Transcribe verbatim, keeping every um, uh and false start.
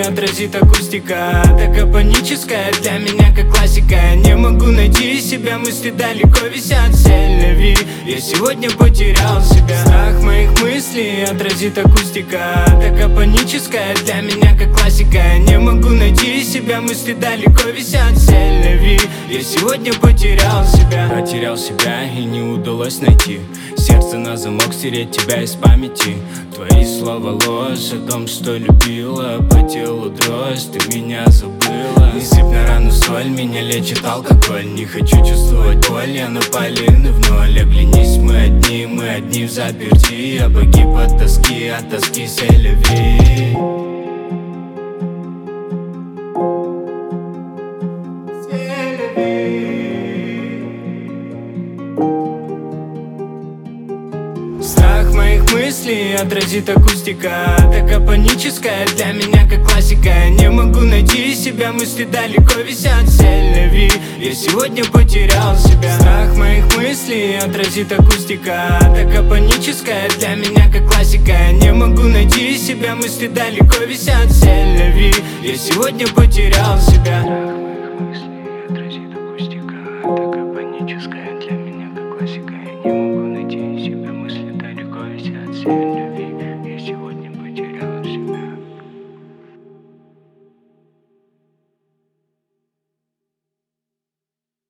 отразит акустика. Такая паническая, для меня как классика. Не могу найти себя, мысли далеко висят. Сель-ля-ви, я сегодня потерял себя. Страх моих мыслей отразит акустика. Такая паническая, для меня как классика. Не могу найти себя, мысли далеко висят. Сель-ля-ви, я сегодня потерял себя. Потерял себя и не удалось найти. Сердце на замок, стереть тебя из памяти. Твои слова ложь о том, что любила. По телу дрожь, ты меня забыла. Не сыпь на рану соль, меня лечит алкоголь. Не хочу чувствовать боль, я напален в ноль. Оглянись, мы одни, мы одни в заперти. Я погиб от тоски, от тоски сель-ля-ви. Страх моих мыслей отразит акустика. Такая паническая, для меня как классика. Не могу найти себя, мысли далеко висят. Сель-ля-ви, я сегодня потерял себя. Страх моих мыслей отразит акустика. Такая паническая, для меня как классика. Не могу найти себя, мысли далеко висят. Сель-ля-ви, я сегодня потерял себя. Страх моих мыслей отразит акустика. Такая паническая, для меня как классика. Я не могу найти себя, мысли далеко висят.